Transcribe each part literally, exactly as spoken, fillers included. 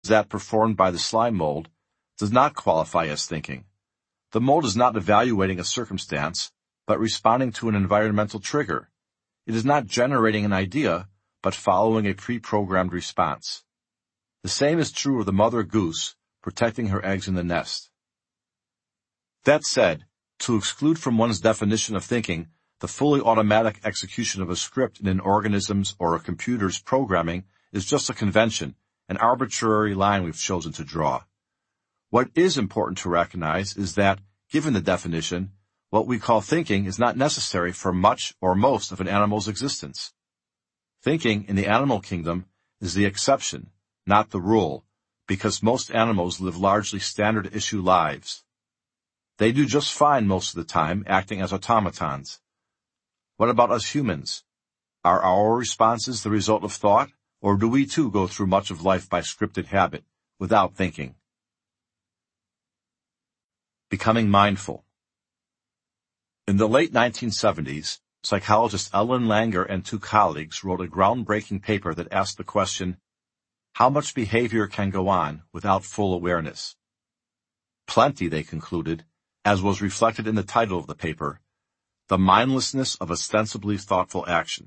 that performed by the slime mold, does not qualify as thinking. The mold is not evaluating a circumstance, but responding to an environmental trigger. It is not generating an idea, but following a pre-programmed response. The same is true of the mother goose protecting her eggs in the nest. That said, to exclude from one's definition of thinking the fully automatic execution of a script in an organism's or a computer's programming is just a convention, an arbitrary line we've chosen to draw. What is important to recognize is that, given the definition, what we call thinking is not necessary for much or most of an animal's existence. Thinking in the animal kingdom is the exception, not the rule, because most animals live largely standard-issue lives. They do just fine most of the time, acting as automatons. What about us humans? Are our responses the result of thought, or do we too go through much of life by scripted habit, without thinking? Becoming mindful. In the late nineteen seventies, psychologist Ellen Langer and two colleagues wrote a groundbreaking paper that asked the question, how much behavior can go on without full awareness? Plenty, they concluded, as was reflected in the title of the paper, The Mindlessness of Ostensibly Thoughtful Action.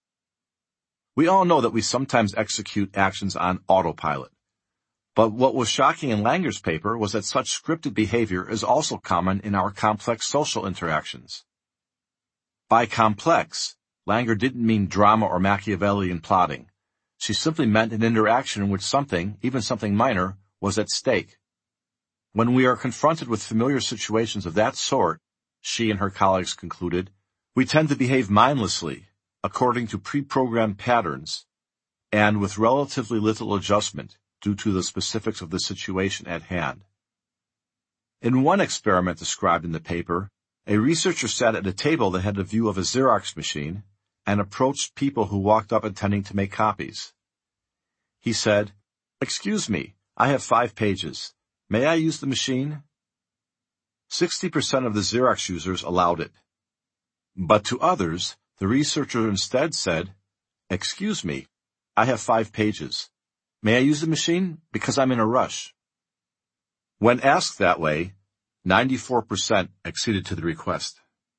We all know that we sometimes execute actions on autopilot. But what was shocking in Langer's paper was that such scripted behavior is also common in our complex social interactions. By complex, Langer didn't mean drama or Machiavellian plotting. She simply meant an interaction in which something, even something minor, was at stake. When we are confronted with familiar situations of that sort, she and her colleagues concluded, we tend to behave mindlessly, according to pre-programmed patterns, and with relatively little adjustment due to the specifics of the situation at hand. In one experiment described in the paper, a researcher sat at a table that had a view of a Xerox machine and approached people who walked up intending to make copies. He said, "Excuse me, I have five pages. May I use the machine?" Sixty percent of the Xerox users allowed it. But to others, the researcher instead said, "Excuse me, I have five pages. May I use the machine? Because I'm in a rush." When asked that way, ninety-four percent acceded to the request.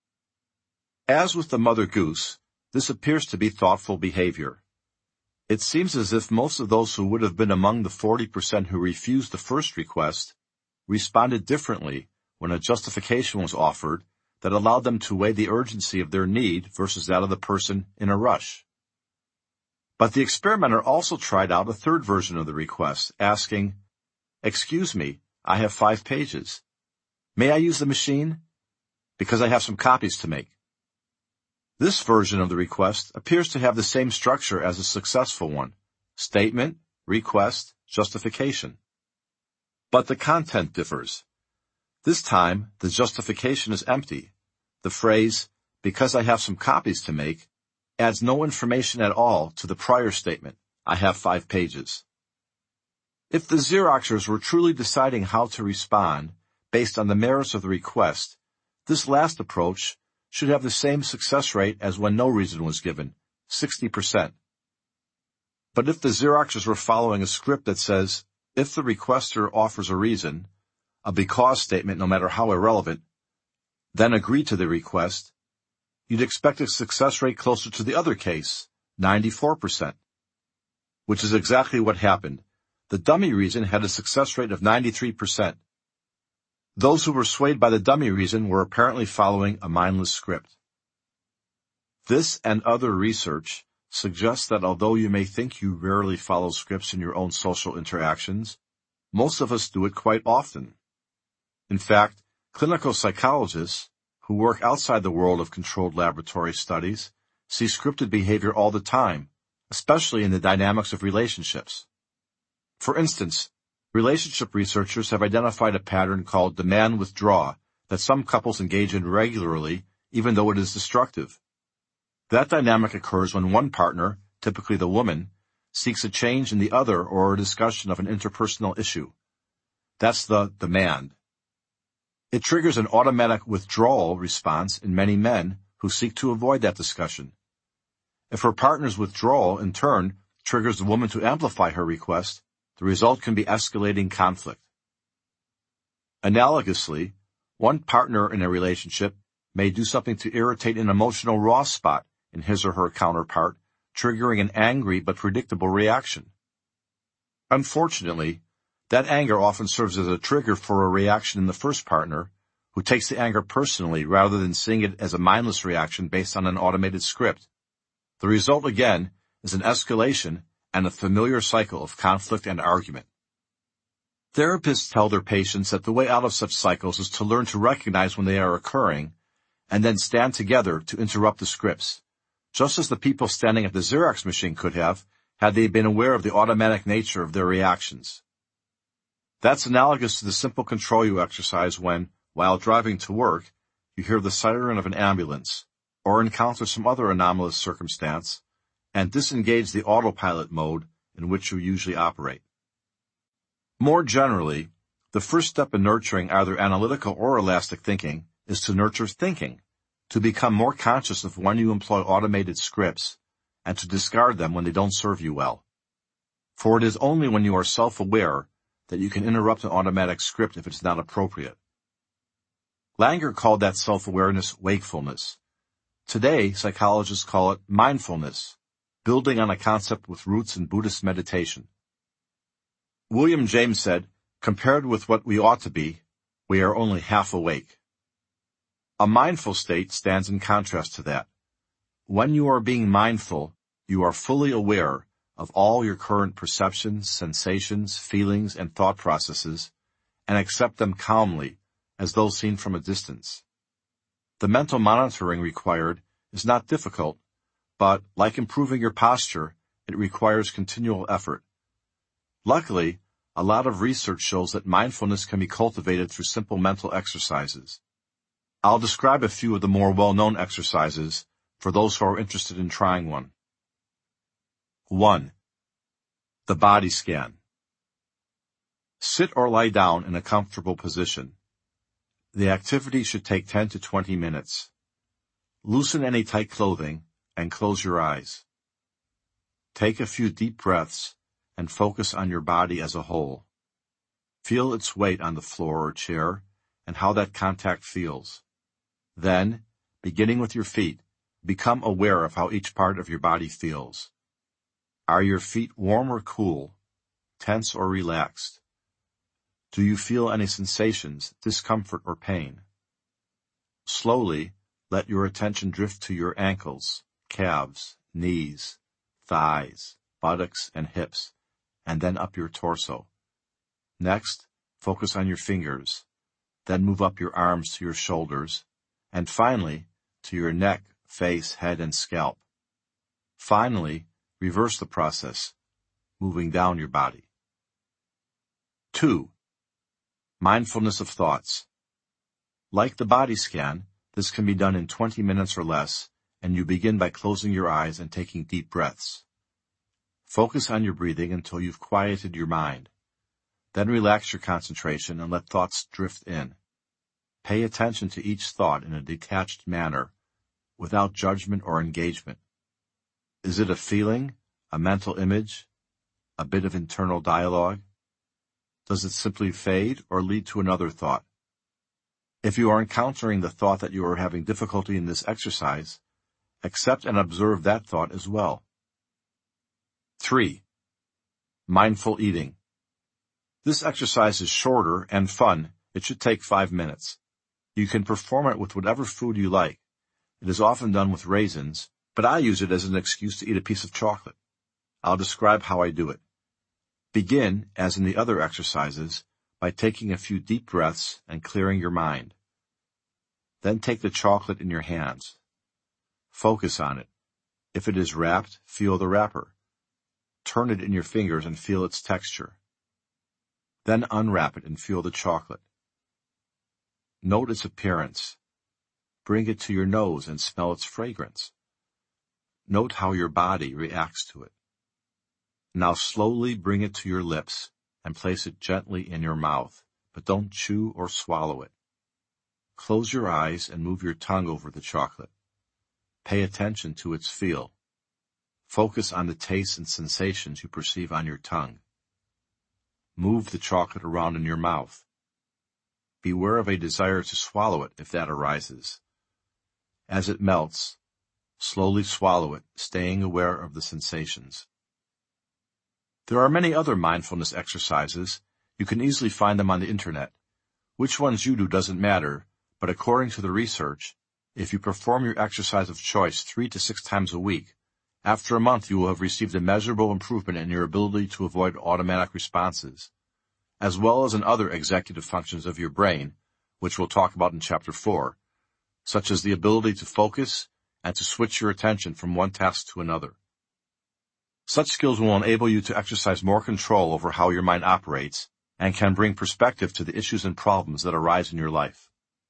As with the mother goose, this appears to be thoughtful behavior. It seems as if most of those who would have been among the forty percent who refused the first request responded differently when a justification was offered that allowed them to weigh the urgency of their need versus that of the person in a rush. But the experimenter also tried out a third version of the request, asking, "Excuse me, I have five pages. May I use the machine? Because I have some copies to make." This version of the request appears to have the same structure as the successful one: statement, request, justification. But the content differs. This time, the justification is empty. The phrase, "because I have some copies to make," adds no information at all to the prior statement, "I have five pages." If the Xeroxers were truly deciding how to respond based on the merits of the request, this last approach should have the same success rate as when no reason was given, sixty percent. But if the Xeroxers were following a script that says, if the requester offers a reason, a because statement no matter how irrelevant, then agree to the request, you'd expect a success rate closer to the other case, ninety-four percent. Which is exactly what happened. The dummy reason had a success rate of ninety-three percent. Those who were swayed by the dummy reason were apparently following a mindless script. This and other research suggests that although you may think you rarely follow scripts in your own social interactions, most of us do it quite often. In fact, clinical psychologists who work outside the world of controlled laboratory studies see scripted behavior all the time, especially in the dynamics of relationships. For instance, relationship researchers have identified a pattern called demand withdraw that some couples engage in regularly, even though it is destructive. That dynamic occurs when one partner, typically the woman, seeks a change in the other or a discussion of an interpersonal issue. That's the demand. It triggers an automatic withdrawal response in many men who seek to avoid that discussion. If her partner's withdrawal, in turn, triggers the woman to amplify her request, the result can be escalating conflict. Analogously, one partner in a relationship may do something to irritate an emotional raw spot in his or her counterpart, triggering an angry but predictable reaction. Unfortunately, that anger often serves as a trigger for a reaction in the first partner, who takes the anger personally rather than seeing it as a mindless reaction based on an automated script. The result, again, is an escalation and a familiar cycle of conflict and argument. Therapists tell their patients that the way out of such cycles is to learn to recognize when they are occurring and then stand together to interrupt the scripts, just as the people standing at the Xerox machine could have had they been aware of the automatic nature of their reactions. That's analogous to the simple control you exercise when, while driving to work, you hear the siren of an ambulance, or encounter some other anomalous circumstance, and disengage the autopilot mode in which you usually operate. More generally, the first step in nurturing either analytical or elastic thinking is to nurture thinking, to become more conscious of when you employ automated scripts, and to discard them when they don't serve you well. For it is only when you are self-aware that you can interrupt an automatic script if it's not appropriate. Langer called that self-awareness wakefulness. Today, psychologists call it mindfulness, building on a concept with roots in Buddhist meditation. William James said, "Compared with what we ought to be, we are only half awake." A mindful state stands in contrast to that. When you are being mindful, you are fully aware of all your current perceptions, sensations, feelings, and thought processes, and accept them calmly, as though seen from a distance. The mental monitoring required is not difficult, but, like improving your posture, it requires continual effort. Luckily, a lot of research shows that mindfulness can be cultivated through simple mental exercises. I'll describe a few of the more well-known exercises for those who are interested in trying one. one. The body scan. Sit or lie down in a comfortable position. The activity should take ten to twenty minutes. Loosen any tight clothing and close your eyes. Take a few deep breaths and focus on your body as a whole. Feel its weight on the floor or chair and how that contact feels. Then, beginning with your feet, become aware of how each part of your body feels. Are your feet warm or cool, tense or relaxed? Do you feel any sensations, discomfort or pain? Slowly, let your attention drift to your ankles, calves, knees, thighs, buttocks, and hips, and then up your torso. Next, focus on your fingers, then move up your arms to your shoulders, and finally, to your neck, face, head, and scalp. Finally, reverse the process, moving down your body. two. Mindfulness of thoughts. Like the body scan, this can be done in twenty minutes or less, and you begin by closing your eyes and taking deep breaths. Focus on your breathing until you've quieted your mind. Then relax your concentration and let thoughts drift in. Pay attention to each thought in a detached manner, without judgment or engagement. Is it a feeling, a mental image, a bit of internal dialogue? Does it simply fade or lead to another thought? If you are encountering the thought that you are having difficulty in this exercise, accept and observe that thought as well. three. Mindful eating. This exercise is shorter and fun. It should take five minutes. You can perform it with whatever food you like. It is often done with raisins, but I use it as an excuse to eat a piece of chocolate. I'll describe how I do it. Begin, as in the other exercises, by taking a few deep breaths and clearing your mind. Then take the chocolate in your hands. Focus on it. If it is wrapped, feel the wrapper. Turn it in your fingers and feel its texture. Then unwrap it and feel the chocolate. Note its appearance. Bring it to your nose and smell its fragrance. Note how your body reacts to it. Now slowly bring it to your lips and place it gently in your mouth, but don't chew or swallow it. Close your eyes and move your tongue over the chocolate. Pay attention to its feel. Focus on the tastes and sensations you perceive on your tongue. move the chocolate around in your mouth. Beware of a desire to swallow it if that arises. As it melts, slowly swallow it, staying aware of the sensations. There are many other mindfulness exercises. You can easily find them on the internet. Which ones you do doesn't matter, but according to the research, if you perform your exercise of choice three to six times a week, after a month you will have received a measurable improvement in your ability to avoid automatic responses, as well as in other executive functions of your brain, which we'll talk about in Chapter four, such as the ability to focus and to switch your attention from one task to another. Such skills will enable you to exercise more control over how your mind operates and can bring perspective to the issues and problems that arise in your life.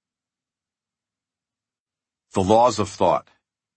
The laws of thought.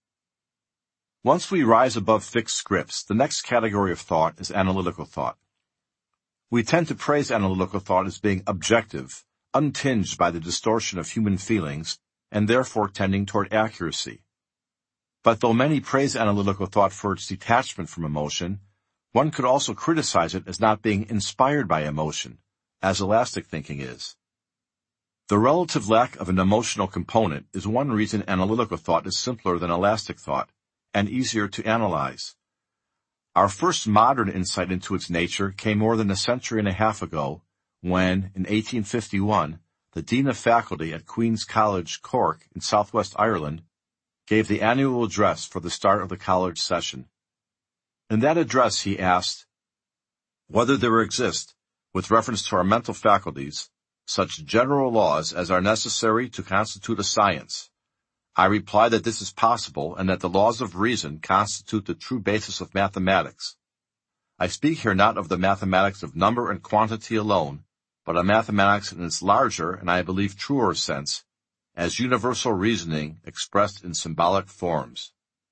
Once we rise above fixed scripts, the next category of thought is analytical thought. We tend to praise analytical thought as being objective, untinged by the distortion of human feelings, and therefore tending toward accuracy. But though many praise analytical thought for its detachment from emotion, one could also criticize it as not being inspired by emotion, as elastic thinking is. The relative lack of an emotional component is one reason analytical thought is simpler than elastic thought, and easier to analyze. Our first modern insight into its nature came more than a century and a half ago, when, in eighteen fifty-one, the Dean of Faculty at Queen's College, Cork, in southwest Ireland, gave the annual address for the start of the college session. In that address he asked, whether there exist, with reference to our mental faculties, such general laws as are necessary to constitute a science. I reply that this is possible and that the laws of reason constitute the true basis of mathematics. I speak here not of the mathematics of number and quantity alone, but of mathematics in its larger and I believe truer sense, as universal reasoning expressed in symbolic forms.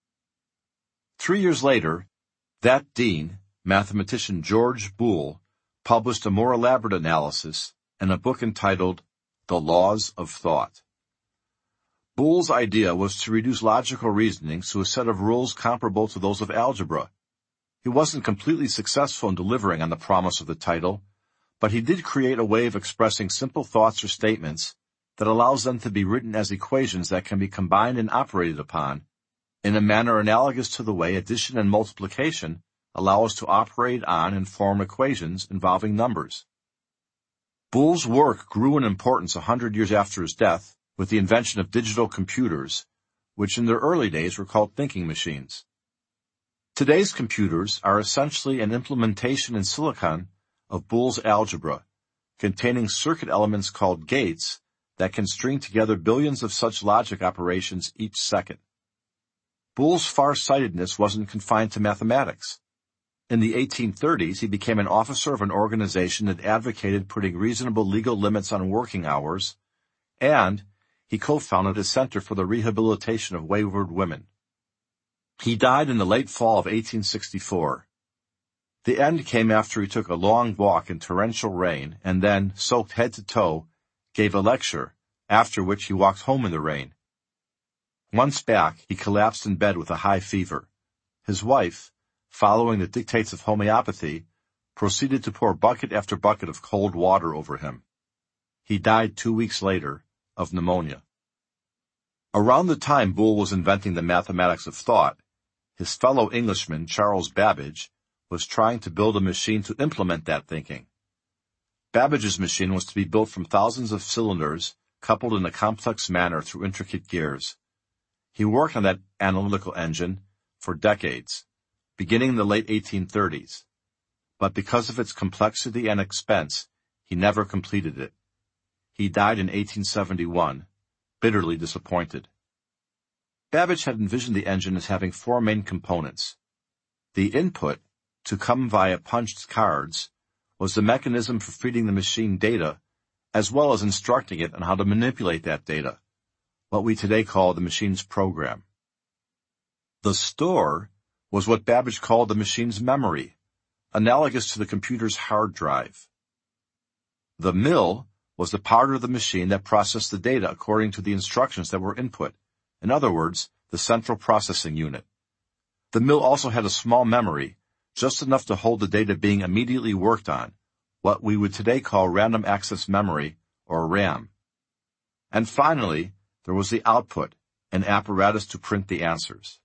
Three years later, that dean, mathematician George Boole, published a more elaborate analysis in a book entitled The Laws of Thought. Boole's idea was to reduce logical reasoning to a set of rules comparable to those of algebra. He wasn't completely successful in delivering on the promise of the title, but he did create a way of expressing simple thoughts or statements that allows them to be written as equations that can be combined and operated upon, in a manner analogous to the way addition and multiplication allow us to operate on and form equations involving numbers. Boole's work grew in importance a hundred years after his death with the invention of digital computers, which in their early days were called thinking machines. Today's computers are essentially an implementation in silicon of Boole's algebra, containing circuit elements called gates that can string together billions of such logic operations each second. Boole's far-sightedness wasn't confined to mathematics. In the eighteen thirties, he became an officer of an organization that advocated putting reasonable legal limits on working hours, and he co-founded a center for the rehabilitation of wayward women. He died in the late fall of eighteen sixty-four. The end came after he took a long walk in torrential rain and then, soaked head to toe, gave a lecture, after which he walked home in the rain. Once back, he collapsed in bed with a high fever. His wife, following the dictates of homeopathy, proceeded to pour bucket after bucket of cold water over him. He died two weeks later of pneumonia. Around the time Boole was inventing the mathematics of thought, his fellow Englishman, Charles Babbage, was trying to build a machine to implement that thinking. Babbage's machine was to be built from thousands of cylinders coupled in a complex manner through intricate gears. He worked on that analytical engine for decades, beginning in the late eighteen thirties. But because of its complexity and expense, he never completed it. He died in eighteen seventy-one, bitterly disappointed. Babbage had envisioned the engine as having four main components. The input, to come via punched cards, was the mechanism for feeding the machine data, as well as instructing it on how to manipulate that data, what we today call the machine's program. The store was what Babbage called the machine's memory, analogous to the computer's hard drive. The mill was the part of the machine that processed the data according to the instructions that were input, in other words, the central processing unit. The mill also had a small memory, just enough to hold the data being immediately worked on, what we would today call random access memory, or RAM. And finally, there was the output, an apparatus to print the answers.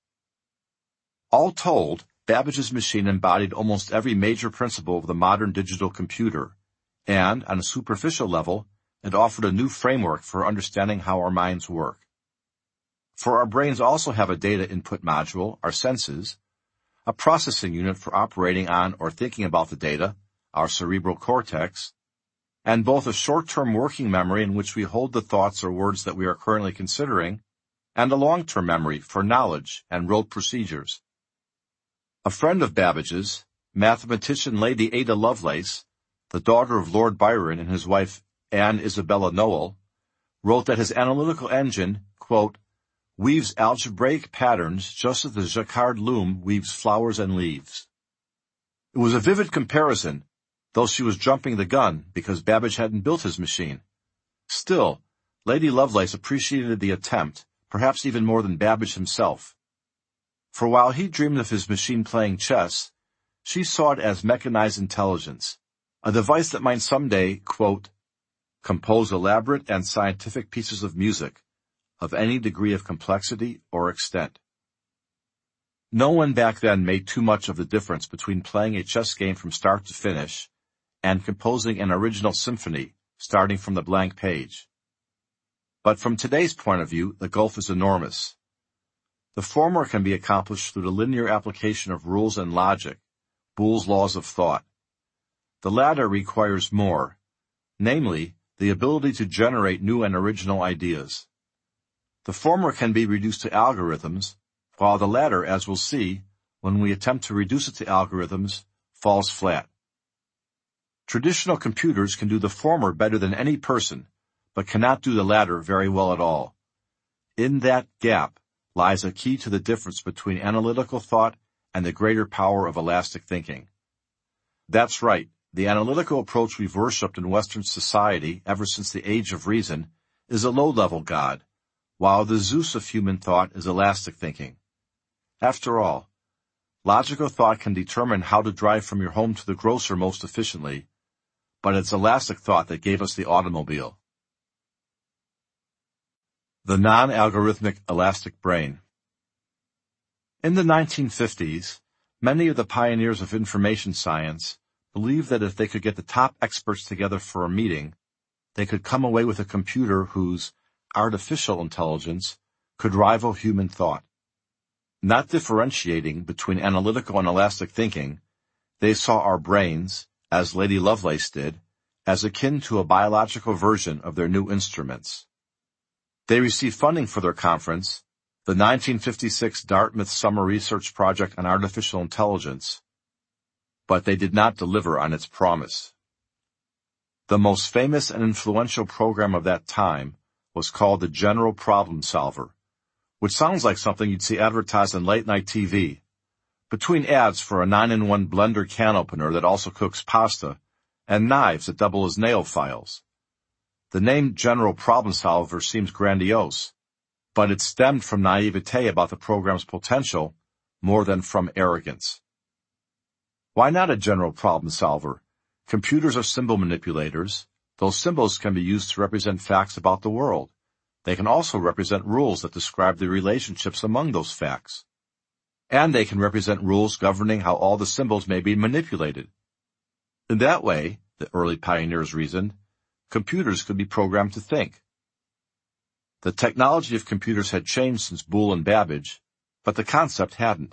All told, Babbage's machine embodied almost every major principle of the modern digital computer, and, on a superficial level, it offered a new framework for understanding how our minds work. For our brains also have a data input module, our senses, a processing unit for operating on or thinking about the data, our cerebral cortex, and both a short-term working memory in which we hold the thoughts or words that we are currently considering, and a long-term memory for knowledge and rote procedures. A friend of Babbage's, mathematician Lady Ada Lovelace, the daughter of Lord Byron and his wife Anne Isabella Noel, wrote that his analytical engine, quote, weaves algebraic patterns just as the jacquard loom weaves flowers and leaves. It was a vivid comparison, though she was jumping the gun because Babbage hadn't built his machine. Still, Lady Lovelace appreciated the attempt, perhaps even more than Babbage himself. For while he dreamed of his machine playing chess, she saw it as mechanized intelligence, a device that might someday, quote, compose elaborate and scientific pieces of music, of any degree of complexity or extent. No one back then made too much of the difference between playing a chess game from start to finish and composing an original symphony starting from the blank page. But from today's point of view, the gulf is enormous. The former can be accomplished through the linear application of rules and logic, Boole's laws of thought. The latter requires more, namely, the ability to generate new and original ideas. The former can be reduced to algorithms, while the latter, as we'll see, when we attempt to reduce it to algorithms, falls flat. Traditional computers can do the former better than any person, but cannot do the latter very well at all. In that gap lies a key to the difference between analytical thought and the greater power of elastic thinking. That's right, the analytical approach we've worshipped in Western society ever since the Age of Reason is a low-level god, while the Zeus of human thought is elastic thinking. After all, logical thought can determine how to drive from your home to the grocer most efficiently, but it's elastic thought that gave us the automobile. The non-algorithmic elastic brain. In the nineteen fifties, many of the pioneers of information science believed that if they could get the top experts together for a meeting, they could come away with a computer whose artificial intelligence could rival human thought. Not differentiating between analytical and elastic thinking, they saw our brains, as Lady Lovelace did, as akin to a biological version of their new instruments. They received funding for their conference, the nineteen fifty-six Dartmouth Summer Research Project on Artificial Intelligence, but they did not deliver on its promise. The most famous and influential program of that time was called the General Problem Solver, which sounds like something you'd see advertised on late-night T V, between ads for a nine in one blender can opener that also cooks pasta and knives that double as nail files. The name General Problem Solver seems grandiose, but it stemmed from naivete about the program's potential more than from arrogance. Why not a general problem solver? Computers are symbol manipulators. Those symbols can be used to represent facts about the world. They can also represent rules that describe the relationships among those facts. And they can represent rules governing how all the symbols may be manipulated. In that way, the early pioneers reasoned, computers could be programmed to think. The technology of computers had changed since Boole and Babbage, but the concept hadn't.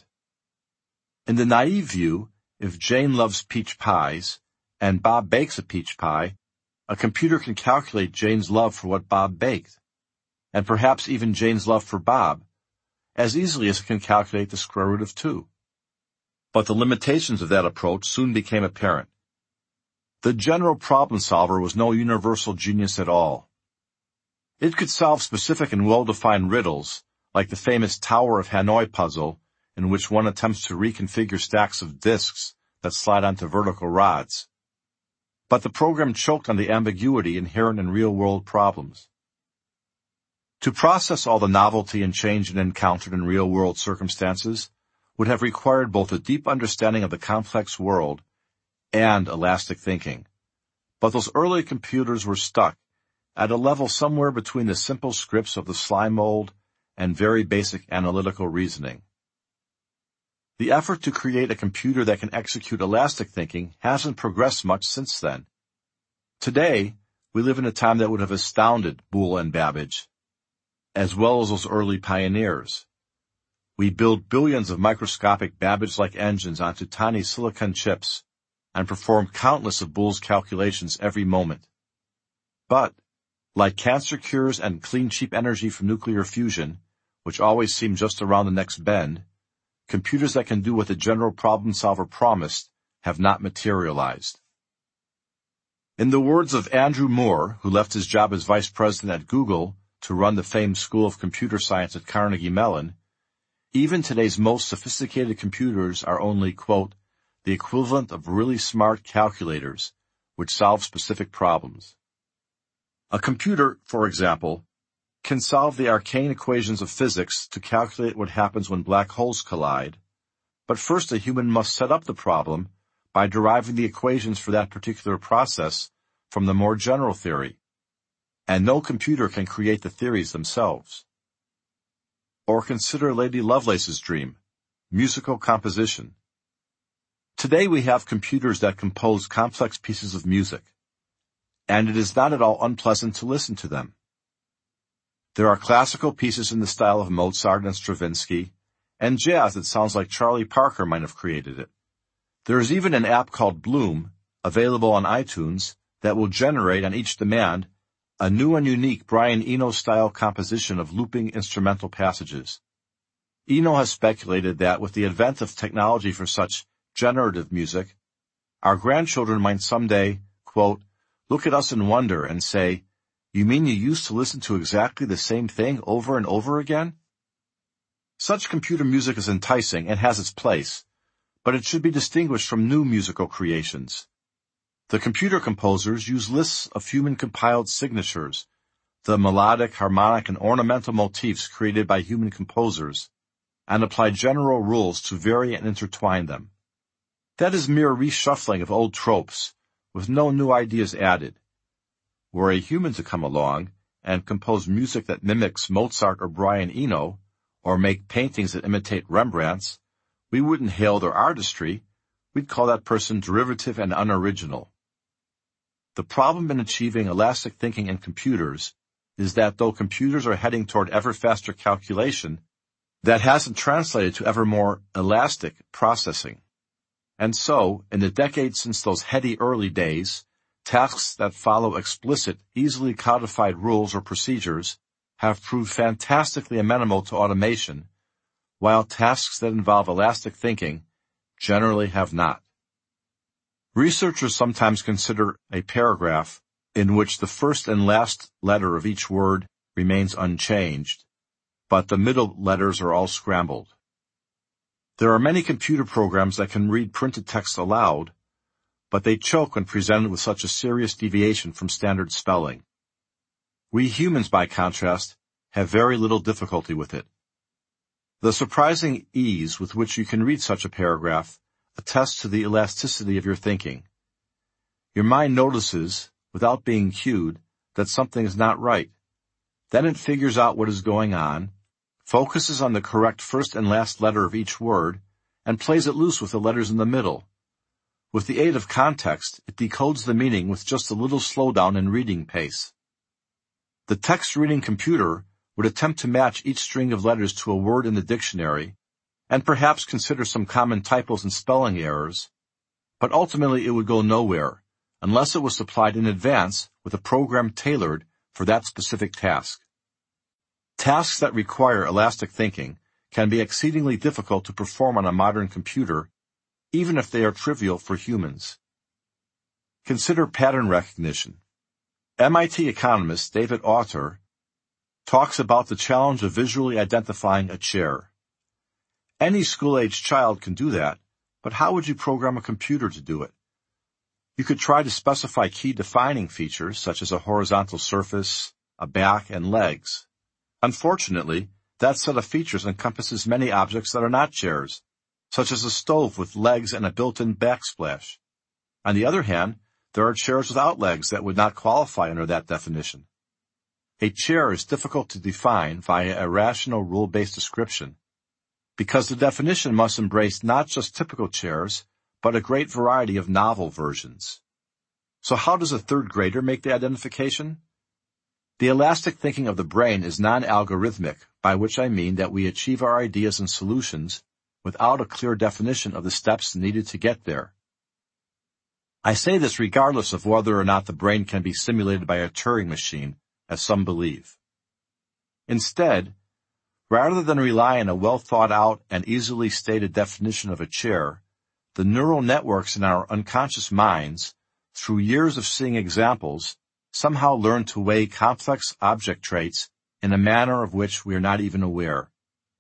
In the naive view, if Jane loves peach pies, and Bob bakes a peach pie, a computer can calculate Jane's love for what Bob baked, and perhaps even Jane's love for Bob, as easily as it can calculate the square root of two. But the limitations of that approach soon became apparent. The general problem solver was no universal genius at all. It could solve specific and well-defined riddles, like the famous Tower of Hanoi puzzle, in which one attempts to reconfigure stacks of disks that slide onto vertical rods. But the program choked on the ambiguity inherent in real-world problems. To process all the novelty and change it encountered in real-world circumstances would have required both a deep understanding of the complex world and elastic thinking, But those early computers were stuck at a level somewhere between the simple scripts of the slime mold and very basic analytical reasoning. The effort to create a computer that can execute elastic thinking hasn't progressed much since then. Today, we live in a time that would have astounded Boole and Babbage, as well as those early pioneers. We build billions of microscopic Babbage-like engines onto tiny silicon chips and perform countless of Boole's calculations every moment. But, like cancer cures and clean cheap energy from nuclear fusion, which always seem just around the next bend, computers that can do what the general problem solver promised have not materialized. In the words of Andrew Moore, who left his job as vice president at Google to run the famed School of Computer Science at Carnegie Mellon, even today's most sophisticated computers are only, quote, the equivalent of really smart calculators, which solve specific problems. A computer, for example, can solve the arcane equations of physics to calculate what happens when black holes collide, but first a human must set up the problem by deriving the equations for that particular process from the more general theory, and no computer can create the theories themselves. Or consider Lady Lovelace's dream, musical composition. Today we have computers that compose complex pieces of music, and it is not at all unpleasant to listen to them. There are classical pieces in the style of Mozart and Stravinsky, and jazz that sounds like Charlie Parker might have created it. There is even an app called Bloom, available on iTunes, that will generate on each demand a new and unique Brian Eno-style composition of looping instrumental passages. Eno has speculated that with the advent of technology for such generative music, our grandchildren might someday, quote, look at us in wonder and say, you mean you used to listen to exactly the same thing over and over again? Such computer music is enticing and has its place, but it should be distinguished from new musical creations. The computer composers use lists of human-compiled signatures, the melodic, harmonic, and ornamental motifs created by human composers, and apply general rules to vary and intertwine them. That is mere reshuffling of old tropes, with no new ideas added. Were a human to come along and compose music that mimics Mozart or Brian Eno, or make paintings that imitate Rembrandt's, we wouldn't hail their artistry, we'd call that person derivative and unoriginal. The problem in achieving elastic thinking in computers is that though computers are heading toward ever faster calculation, that hasn't translated to ever more elastic processing. And so, in the decades since those heady early days, tasks that follow explicit, easily codified rules or procedures have proved fantastically amenable to automation, while tasks that involve elastic thinking generally have not. Researchers sometimes consider a paragraph in which the first and last letter of each word remains unchanged, but the middle letters are all scrambled. There are many computer programs that can read printed text aloud, but they choke when presented with such a serious deviation from standard spelling. We humans, by contrast, have very little difficulty with it. The surprising ease with which you can read such a paragraph attests to the elasticity of your thinking. Your mind notices, without being cued, that something is not right. Then it figures out what is going on, focuses on the correct first and last letter of each word, and plays it loose with the letters in the middle. With the aid of context, it decodes the meaning with just a little slowdown in reading pace. The text-reading computer would attempt to match each string of letters to a word in the dictionary, and perhaps consider some common typos and spelling errors, but ultimately it would go nowhere, unless it was supplied in advance with a program tailored for that specific task. Tasks that require elastic thinking can be exceedingly difficult to perform on a modern computer, even if they are trivial for humans. Consider pattern recognition. M I T economist David Autor talks about the challenge of visually identifying a chair. Any school-aged child can do that, but how would you program a computer to do it? You could try to specify key defining features such as a horizontal surface, a back, and legs. Unfortunately, that set of features encompasses many objects that are not chairs, such as a stove with legs and a built-in backsplash. On the other hand, there are chairs without legs that would not qualify under that definition. A chair is difficult to define via a rational rule-based description because the definition must embrace not just typical chairs, but a great variety of novel versions. So how does a third grader make the identification? The elastic thinking of the brain is non-algorithmic, by which I mean that we achieve our ideas and solutions without a clear definition of the steps needed to get there. I say this regardless of whether or not the brain can be simulated by a Turing machine, as some believe. Instead, rather than rely on a well-thought-out and easily stated definition of a chair, the neural networks in our unconscious minds, through years of seeing examples, somehow learn to weigh complex object traits in a manner of which we are not even aware.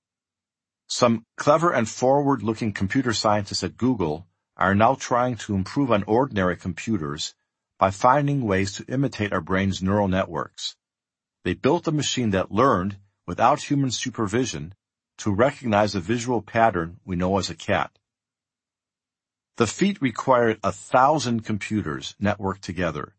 Some clever and forward-looking computer scientists at Google are now trying to improve on ordinary computers by finding ways to imitate our brain's neural networks. They built a machine that learned, without human supervision, to recognize a visual pattern we know as a cat. The feat required a thousand computers networked together.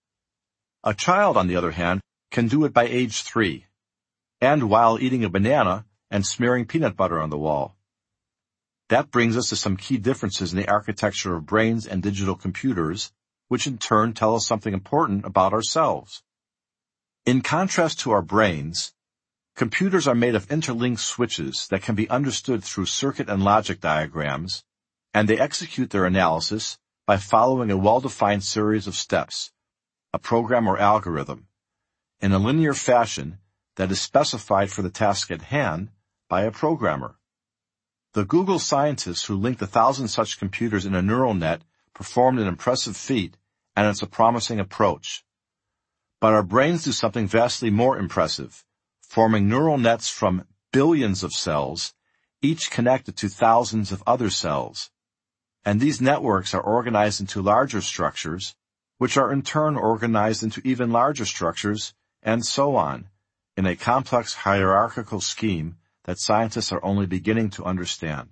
A child, on the other hand, can do it by age three, and while eating a banana and smearing peanut butter on the wall. That brings us to some key differences in the architecture of brains and digital computers, which in turn tell us something important about ourselves. In contrast to our brains, computers are made of interlinked switches that can be understood through circuit and logic diagrams, and they execute their analysis by following a well-defined series of steps, a program or algorithm, in a linear fashion that is specified for the task at hand by a programmer. The Google scientists who linked a thousand such computers in a neural net performed an impressive feat, and it's a promising approach. But our brains do something vastly more impressive, forming neural nets from billions of cells, each connected to thousands of other cells. And these networks are organized into larger structures, which are in turn organized into even larger structures, and so on, in a complex hierarchical scheme that scientists are only beginning to understand.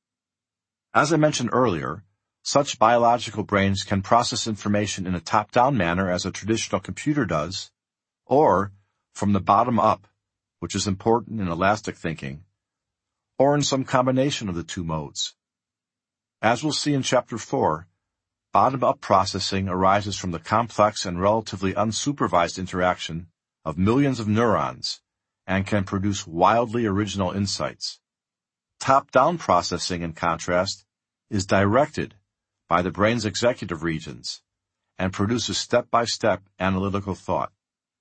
As I mentioned earlier, such biological brains can process information in a top-down manner as a traditional computer does, or from the bottom up, which is important in elastic thinking, or in some combination of the two modes. As we'll see in Chapter four, bottom-up processing arises from the complex and relatively unsupervised interaction of millions of neurons and can produce wildly original insights. Top-down processing, in contrast, is directed by the brain's executive regions and produces step-by-step analytical thought.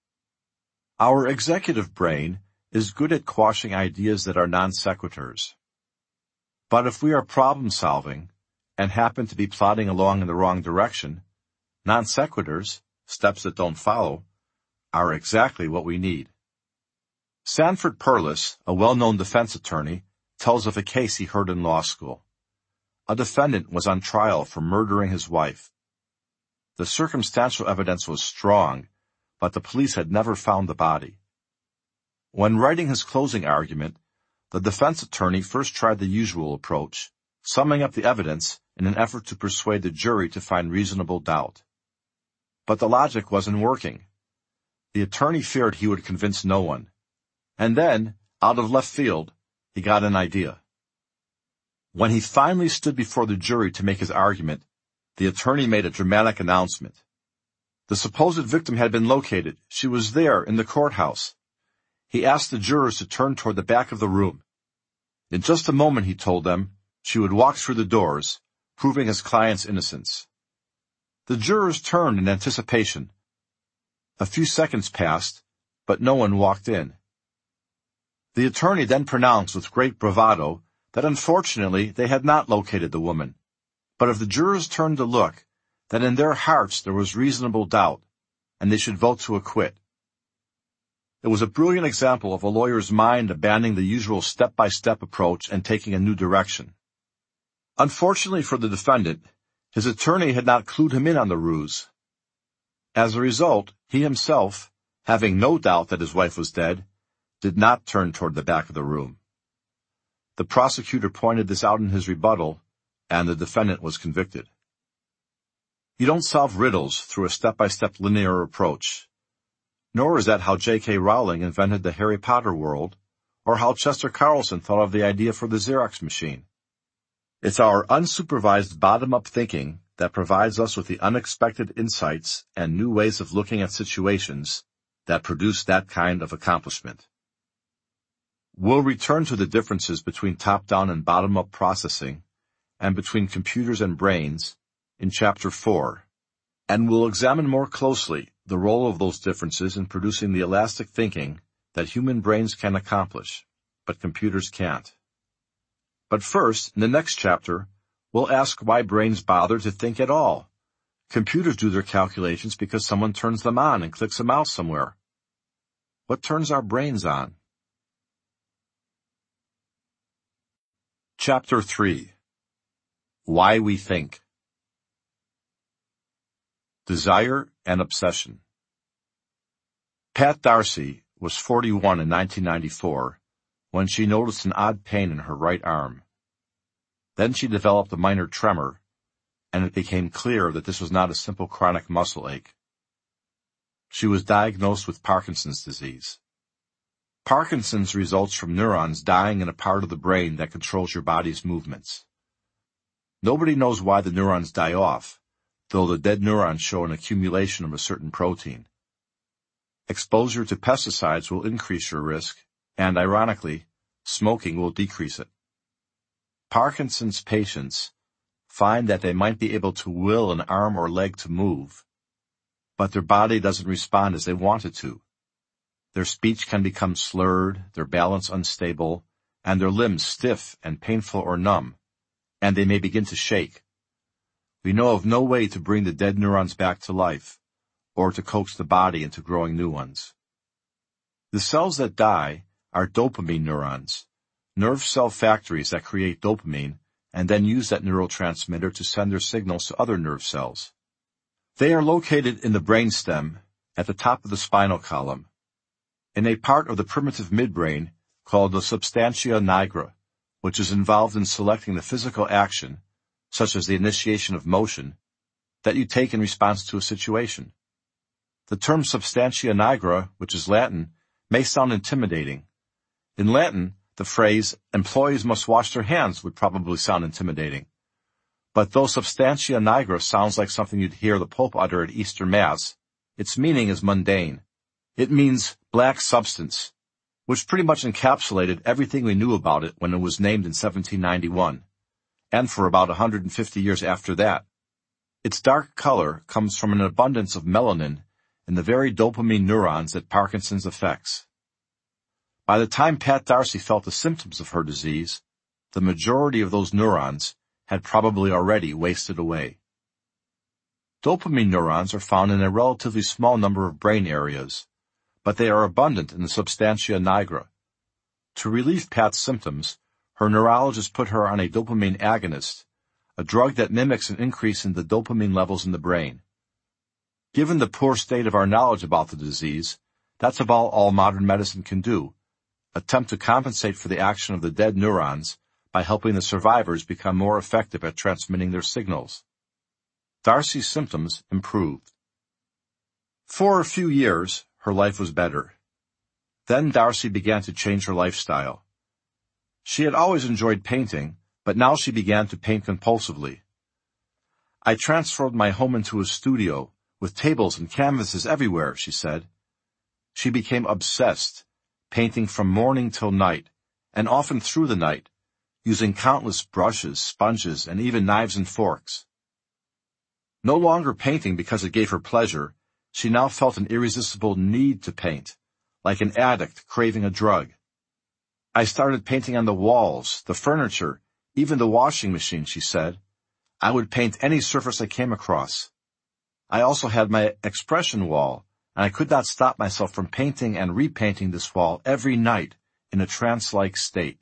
Our executive brain is good at quashing ideas that are non sequiturs. But if we are problem-solving and happen to be plodding along in the wrong direction, non sequiturs, steps that don't follow, are exactly what we need. Sanford Perlis, a well-known defense attorney, tells of a case he heard in law school. A defendant was on trial for murdering his wife. The circumstantial evidence was strong, but the police had never found the body. When writing his closing argument, the defense attorney first tried the usual approach, summing up the evidence in an effort to persuade the jury to find reasonable doubt. But the logic wasn't working. The attorney feared he would convince no one. And then, out of left field, he got an idea. When he finally stood before the jury to make his argument, the attorney made a dramatic announcement. The supposed victim had been located. She was there in the courthouse. He asked the jurors to turn toward the back of the room. In just a moment, he told them, she would walk through the doors, proving his client's innocence. The jurors turned in anticipation. A few seconds passed, but no one walked in. The attorney then pronounced with great bravado that unfortunately they had not located the woman, but if the jurors turned to look, that in their hearts there was reasonable doubt, and they should vote to acquit. It was a brilliant example of a lawyer's mind abandoning the usual step-by-step approach and taking a new direction. Unfortunately for the defendant, his attorney had not clued him in on the ruse. As a result, he himself, having no doubt that his wife was dead, did not turn toward the back of the room. The prosecutor pointed this out in his rebuttal, and the defendant was convicted. You don't solve riddles through a step-by-step linear approach. Nor is that how J K Rowling invented the Harry Potter world, or how Chester Carlson thought of the idea for the Xerox machine. It's our unsupervised bottom-up thinking that provides us with the unexpected insights and new ways of looking at situations that produce that kind of accomplishment. We'll return to the differences between top-down and bottom-up processing and between computers and brains in Chapter four, and we'll examine more closely the role of those differences in producing the elastic thinking that human brains can accomplish, but computers can't. But first, in the next chapter, we'll ask why brains bother to think at all. Computers do their calculations because someone turns them on and clicks a mouse somewhere. What turns our brains on? Chapter three. Why we think. Desire and obsession. Pat Darcy was forty-one in nineteen ninety-four when she noticed an odd pain in her right arm. Then she developed a minor tremor, and it became clear that this was not a simple chronic muscle ache. She was diagnosed with Parkinson's disease. Parkinson's results from neurons dying in a part of the brain that controls your body's movements. Nobody knows why the neurons die off, though the dead neurons show an accumulation of a certain protein. Exposure to pesticides will increase your risk, and ironically, smoking will decrease it. Parkinson's patients find that they might be able to will an arm or leg to move, but their body doesn't respond as they want it to. Their speech can become slurred, their balance unstable, and their limbs stiff and painful or numb, and they may begin to shake. We know of no way to bring the dead neurons back to life, or to coax the body into growing new ones. The cells that die are dopamine neurons, nerve cell factories that create dopamine and then use that neurotransmitter to send their signals to other nerve cells. They are located in the brainstem, at the top of the spinal column, in a part of the primitive midbrain called the substantia nigra, which is involved in selecting the physical action, such as the initiation of motion, that you take in response to a situation. The term substantia nigra, which is Latin, may sound intimidating. In Latin, the phrase, employees must wash their hands, would probably sound intimidating. But though substantia nigra sounds like something you'd hear the Pope utter at Easter Mass, its meaning is mundane. It means black substance, which pretty much encapsulated everything we knew about it when it was named in seventeen ninety-one, and for about one hundred fifty years after that. Its dark color comes from an abundance of melanin in the very dopamine neurons that Parkinson's affects. By the time Pat Darcy felt the symptoms of her disease, the majority of those neurons had probably already wasted away. Dopamine neurons are found in a relatively small number of brain areas, but they are abundant in the substantia nigra. To relieve Pat's symptoms, her neurologist put her on a dopamine agonist, a drug that mimics an increase in the dopamine levels in the brain. Given the poor state of our knowledge about the disease, that's about all modern medicine can do, attempt to compensate for the action of the dead neurons by helping the survivors become more effective at transmitting their signals. Darcy's symptoms improved. For a few years, her life was better. Then Darcy began to change her lifestyle. She had always enjoyed painting, but now she began to paint compulsively. I transformed my home into a studio, with tables and canvases everywhere, she said. She became obsessed, painting from morning till night, and often through the night, using countless brushes, sponges, and even knives and forks. No longer painting because it gave her pleasure, she now felt an irresistible need to paint, like an addict craving a drug. I started painting on the walls, the furniture, even the washing machine, she said. I would paint any surface I came across. I also had my expression wall, and I could not stop myself from painting and repainting this wall every night in a trance-like state.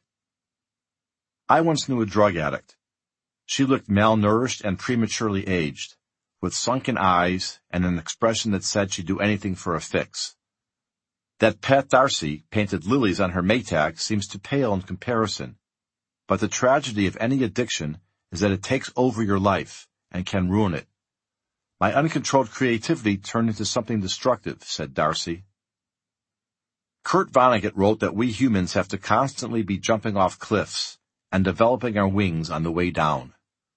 I once knew a drug addict. She looked malnourished and prematurely aged, with sunken eyes and an expression that said she'd do anything for a fix. That Pat Darcy painted lilies on her Maytag seems to pale in comparison, but the tragedy of any addiction is that it takes over your life and can ruin it. My uncontrolled creativity turned into something destructive, said Darcy. Kurt Vonnegut wrote that we humans have to constantly be jumping off cliffs and developing our wings on the way down.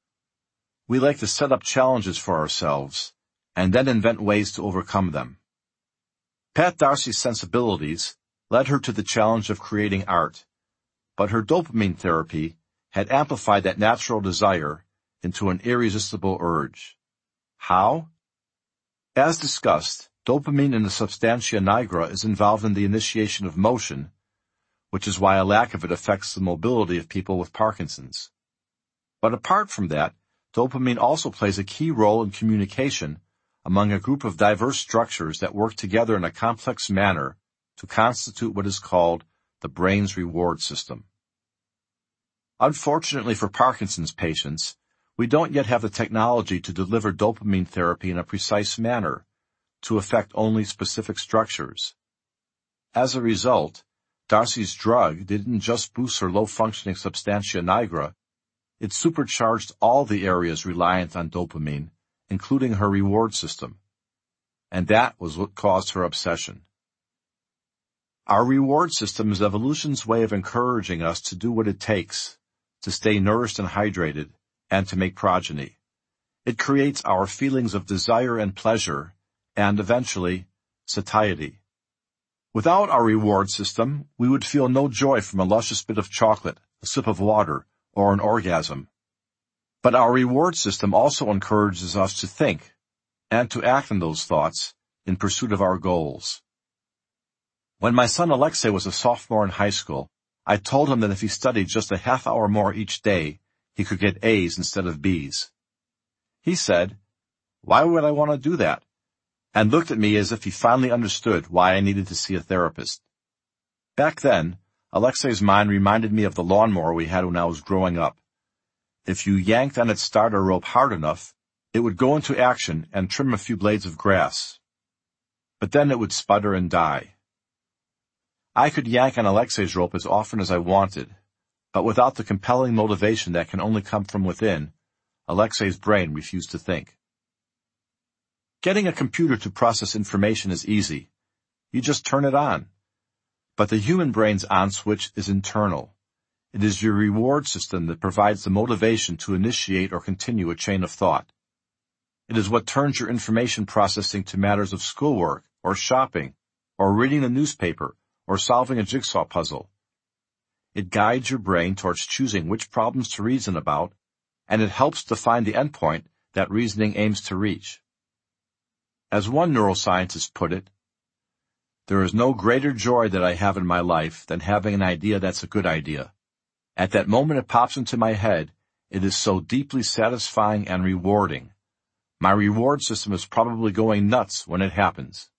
We like to set up challenges for ourselves and then invent ways to overcome them. Pat Darcy's sensibilities led her to the challenge of creating art, but her dopamine therapy had amplified that natural desire into an irresistible urge. How? As discussed, dopamine in the substantia nigra is involved in the initiation of motion, which is why a lack of it affects the mobility of people with Parkinson's. But apart from that, dopamine also plays a key role in communication among a group of diverse structures that work together in a complex manner to constitute what is called the brain's reward system. Unfortunately for Parkinson's patients, we don't yet have the technology to deliver dopamine therapy in a precise manner, to affect only specific structures. As a result, Darcy's drug didn't just boost her low-functioning substantia nigra, it supercharged all the areas reliant on dopamine, including her reward system. And that was what caused her obsession. Our reward system is evolution's way of encouraging us to do what it takes to stay nourished and hydrated and to make progeny. It creates our feelings of desire and pleasure and, eventually, satiety. Without our reward system, we would feel no joy from a luscious bit of chocolate, a sip of water, or an orgasm. But our reward system also encourages us to think and to act on those thoughts in pursuit of our goals. When my son Alexei was a sophomore in high school, I told him that if he studied just a half hour more each day, he could get A's instead of B's. He said, "Why would I want to do that?" and looked at me as if he finally understood why I needed to see a therapist. Back then, Alexei's mind reminded me of the lawnmower we had when I was growing up. If you yanked on its starter rope hard enough, it would go into action and trim a few blades of grass. But then it would sputter and die. I could yank on Alexei's rope as often as I wanted, but without the compelling motivation that can only come from within, Alexei's brain refused to think. Getting a computer to process information is easy. You just turn it on. But the human brain's on switch is internal. It is your reward system that provides the motivation to initiate or continue a chain of thought. It is what turns your information processing to matters of schoolwork, or shopping, or reading the newspaper, or solving a jigsaw puzzle. It guides your brain towards choosing which problems to reason about, and it helps define the endpoint that reasoning aims to reach. As one neuroscientist put it, "There is no greater joy that I have in my life than having an idea that's a good idea. At that moment it pops into my head, it is so deeply satisfying and rewarding. My reward system is probably going nuts when it happens."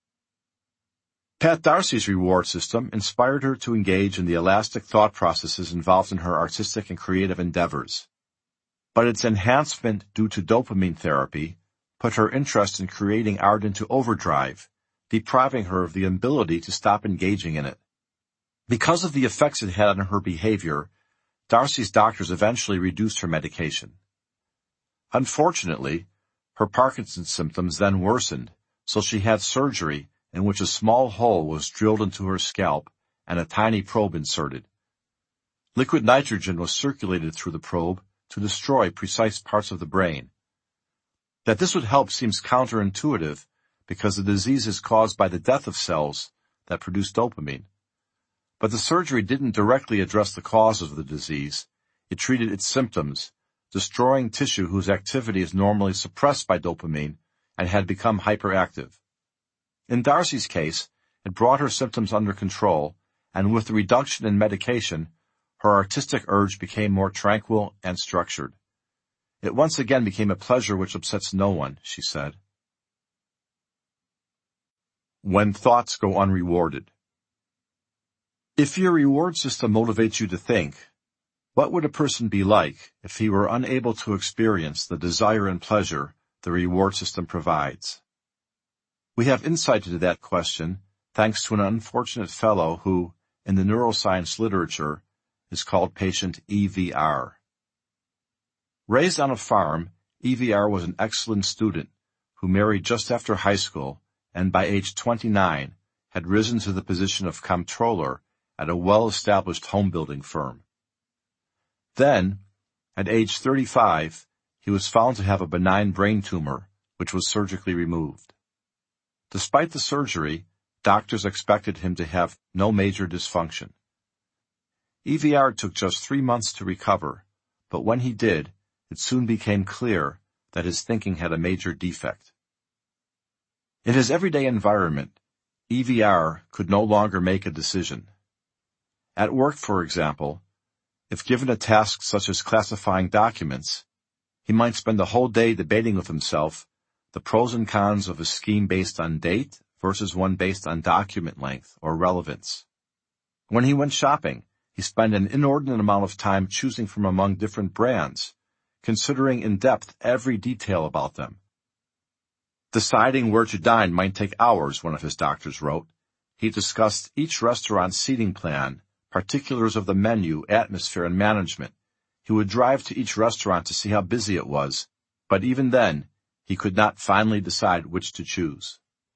Pat Darcy's reward system inspired her to engage in the elastic thought processes involved in her artistic and creative endeavors. But its enhancement due to dopamine therapy put her interest in creating art into overdrive, depriving her of the ability to stop engaging in it. Because of the effects it had on her behavior, Darcy's doctors eventually reduced her medication. Unfortunately, her Parkinson's symptoms then worsened, so she had surgery in which a small hole was drilled into her scalp and a tiny probe inserted. Liquid nitrogen was circulated through the probe to destroy precise parts of the brain. That this would help seems counterintuitive because the disease is caused by the death of cells that produce dopamine. But the surgery didn't directly address the cause of the disease. It treated its symptoms, destroying tissue whose activity is normally suppressed by dopamine and had become hyperactive. In Darcy's case, it brought her symptoms under control, and with the reduction in medication, her artistic urge became more tranquil and structured. It once again became a pleasure which upsets no one, she said. When thoughts go unrewarded. If your reward system motivates you to think, what would a person be like if he were unable to experience the desire and pleasure the reward system provides? We have insight into that question thanks to an unfortunate fellow who, in the neuroscience literature, is called patient E V R. Raised on a farm, E V R was an excellent student who married just after high school and by age twenty-nine had risen to the position of comptroller at a well-established home-building firm. Then, at age thirty-five, he was found to have a benign brain tumor, which was surgically removed. Despite the surgery, doctors expected him to have no major dysfunction. E V R took just three months to recover, but when he did, it soon became clear that his thinking had a major defect. In his everyday environment, E V R could no longer make a decision. At work, for example, if given a task such as classifying documents, he might spend the whole day debating with himself the pros and cons of a scheme based on date versus one based on document length or relevance. When he went shopping, he spent an inordinate amount of time choosing from among different brands, considering in depth every detail about them. Deciding where to dine might take hours, one of his doctors wrote. He discussed each restaurant's seating plan, particulars of the menu, atmosphere, and management. He would drive to each restaurant to see how busy it was, but even then, he could not finally decide which to choose.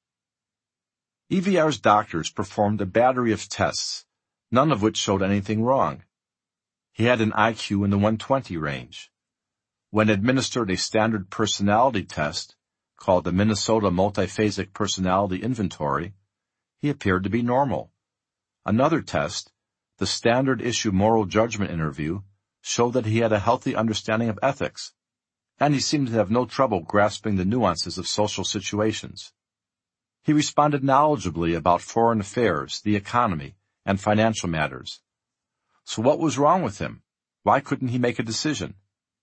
E V R's doctors performed a battery of tests, none of which showed anything wrong. He had an I Q in the one twenty range. When administered a standard personality test, called the Minnesota Multiphasic Personality Inventory, he appeared to be normal. Another test, the Standard Issue Moral Judgment Interview, showed that he had a healthy understanding of ethics, and he seemed to have no trouble grasping the nuances of social situations. He responded knowledgeably about foreign affairs, the economy, and financial matters. So what was wrong with him? Why couldn't he make a decision?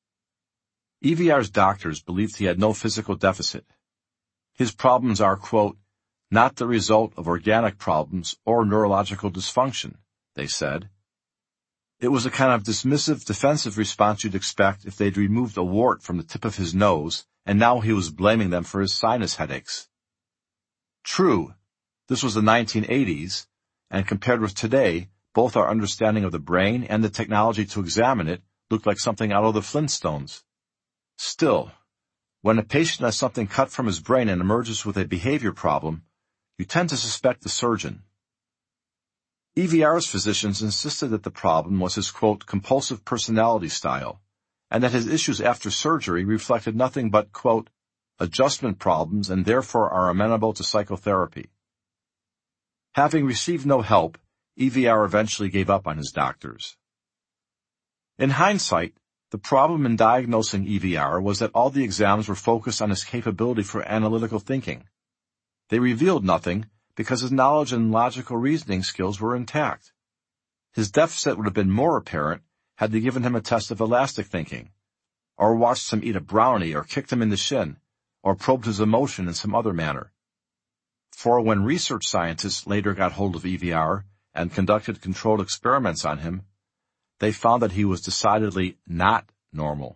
E V R's doctors believed he had no physical deficit. His problems are, quote, not the result of organic problems or neurological dysfunction, they said. It was a kind of dismissive, defensive response you'd expect if they'd removed a wart from the tip of his nose, and now he was blaming them for his sinus headaches. True, this was the nineteen eighties, and compared with today, both our understanding of the brain and the technology to examine it looked like something out of the Flintstones. Still, when a patient has something cut from his brain and emerges with a behavior problem, you tend to suspect the surgeon. E V R's physicians insisted that the problem was his, quote, compulsive personality style, and that his issues after surgery reflected nothing but, quote, adjustment problems and therefore are amenable to psychotherapy. Having received no help, E V R eventually gave up on his doctors. In hindsight, the problem in diagnosing E V R was that all the exams were focused on his capability for analytical thinking. They revealed nothing because his knowledge and logical reasoning skills were intact. His deficit would have been more apparent had they given him a test of elastic thinking, or watched him eat a brownie, or kicked him in the shin, or probed his emotion in some other manner. For when research scientists later got hold of E V R and conducted controlled experiments on him, they found that he was decidedly not normal.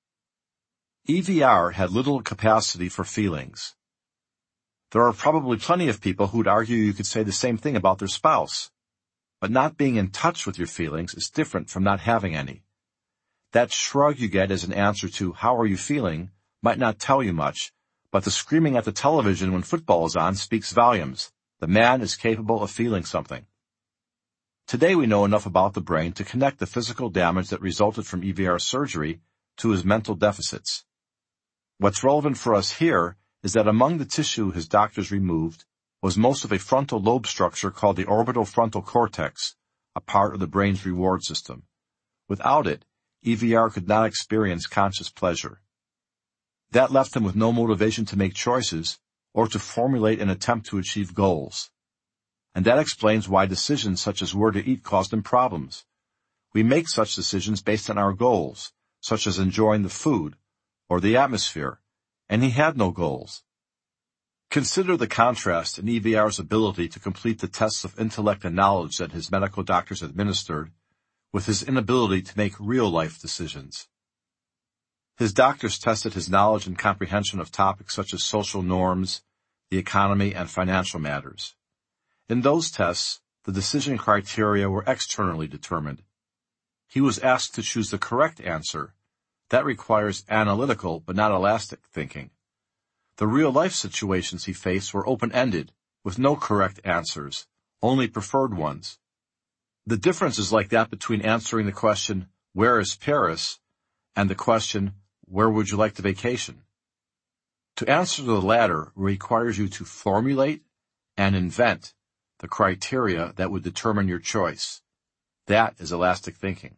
E V R had little capacity for feelings. There are probably plenty of people who'd argue you could say the same thing about their spouse. But not being in touch with your feelings is different from not having any. That shrug you get as an answer to "how are you feeling" might not tell you much, but the screaming at the television when football is on speaks volumes. The man is capable of feeling something. Today we know enough about the brain to connect the physical damage that resulted from E V R surgery to his mental deficits. What's relevant for us here is that among the tissue his doctors removed was most of a frontal lobe structure called the orbital frontal cortex, a part of the brain's reward system. Without it, E V R could not experience conscious pleasure. That left him with no motivation to make choices or to formulate an attempt to achieve goals. And that explains why decisions such as where to eat caused him problems. We make such decisions based on our goals, such as enjoying the food or the atmosphere, and he had no goals. Consider the contrast in E V R's ability to complete the tests of intellect and knowledge that his medical doctors administered with his inability to make real-life decisions. His doctors tested his knowledge and comprehension of topics such as social norms, the economy, and financial matters. In those tests, the decision criteria were externally determined. He was asked to choose the correct answer. That requires analytical but not elastic thinking. The real-life situations he faced were open-ended, with no correct answers, only preferred ones. The difference is like that between answering the question, "Where is Paris?" and the question, "Where would you like to vacation?" To answer the latter requires you to formulate and invent the criteria that would determine your choice. That is elastic thinking.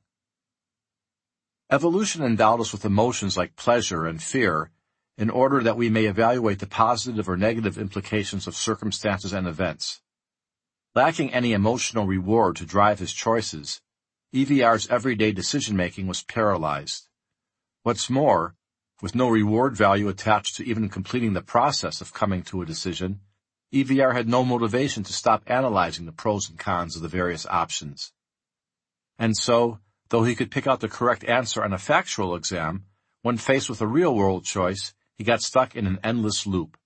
Evolution endowed us with emotions like pleasure and fear in order that we may evaluate the positive or negative implications of circumstances and events. Lacking any emotional reward to drive his choices, E V R's everyday decision-making was paralyzed. What's more, with no reward value attached to even completing the process of coming to a decision, E V R had no motivation to stop analyzing the pros and cons of the various options. And so, though he could pick out the correct answer on a factual exam, when faced with a real-world choice, he got stuck in an endless loop.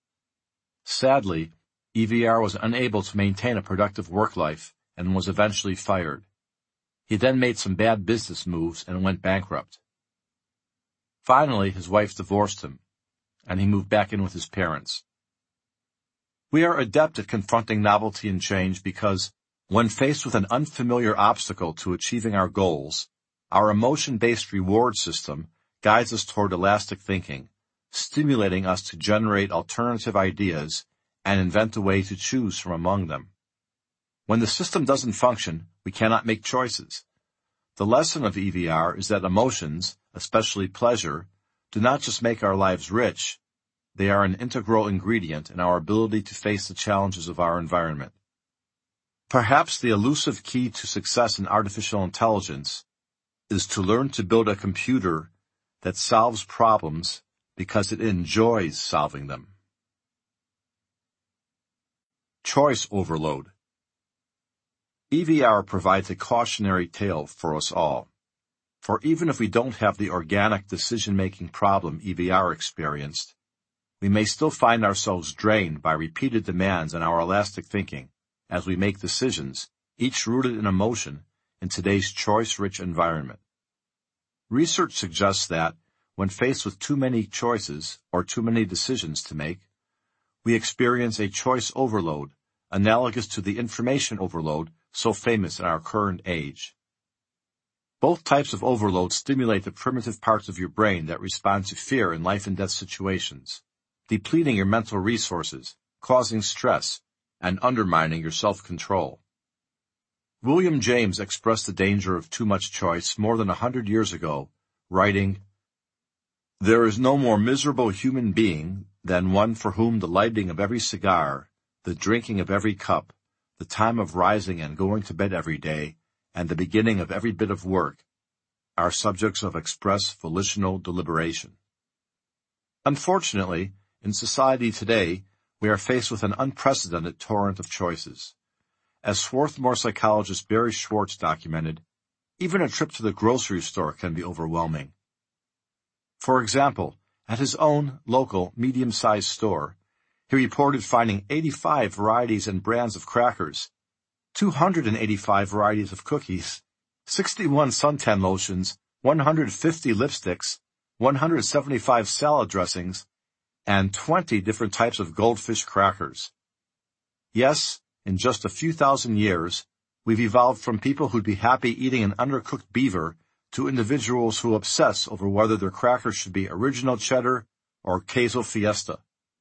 Sadly, E V R was unable to maintain a productive work life and was eventually fired. He then made some bad business moves and went bankrupt. Finally, his wife divorced him, and he moved back in with his parents. We are adept at confronting novelty and change because, when faced with an unfamiliar obstacle to achieving our goals, our emotion-based reward system guides us toward elastic thinking, stimulating us to generate alternative ideas and invent a way to choose from among them. When the system doesn't function, we cannot make choices. The lesson of E V R is that emotions, especially pleasure, do not just make our lives rich, they are an integral ingredient in our ability to face the challenges of our environment. Perhaps the elusive key to success in artificial intelligence is to learn to build a computer that solves problems because it enjoys solving them. Choice overload. E V R provides a cautionary tale for us all. For even if we don't have the organic decision-making problem E V R experienced, we may still find ourselves drained by repeated demands on our elastic thinking as we make decisions, each rooted in emotion, in today's choice-rich environment. Research suggests that, when faced with too many choices or too many decisions to make, we experience a choice overload, analogous to the information overload so famous in our current age. Both types of overload stimulate the primitive parts of your brain that respond to fear in life-and-death situations, depleting your mental resources, causing stress, and undermining your self-control. William James expressed the danger of too much choice more than a hundred years ago, writing, "There is no more miserable human being than one for whom the lighting of every cigar, the drinking of every cup, the time of rising and going to bed every day, and the beginning of every bit of work, are subjects of express volitional deliberation." Unfortunately, in society today, we are faced with an unprecedented torrent of choices. As Swarthmore psychologist Barry Schwartz documented, even a trip to the grocery store can be overwhelming. For example, at his own local medium-sized store, he reported finding eighty-five varieties and brands of crackers, two hundred eighty-five varieties of cookies, sixty-one suntan lotions, one hundred fifty lipsticks, one hundred seventy-five salad dressings, and twenty different types of goldfish crackers. Yes, in just a few thousand years, we've evolved from people who'd be happy eating an undercooked beaver to individuals who obsess over whether their crackers should be original cheddar or queso fiesta.